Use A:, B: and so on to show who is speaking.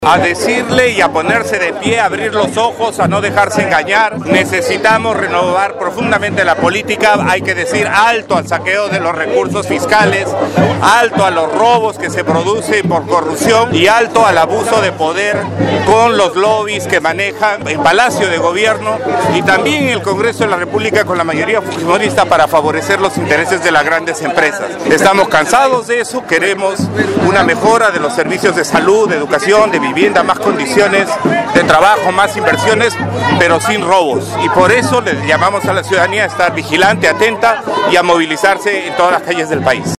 A: A decirle y a ponerse de pie, a abrir los ojos, a no dejarse engañar. Necesitamos renovar profundamente la política. Hay que decir alto al saqueo de los recursos fiscales, alto a los robos que se producen por corrupción y alto al abuso de poder con los lobbies que manejan el Palacio de Gobierno y también el Congreso de la República con la mayoría fujimorista para favorecer los intereses de las grandes empresas. Estamos cansados de eso, queremos una mejora de los servicios de salud, de educación, de vivienda, más condiciones de trabajo, más inversiones, pero sin robos. Y por eso le llamamos a la ciudadanía a estar vigilante, atenta y a movilizarse en todas las calles del país.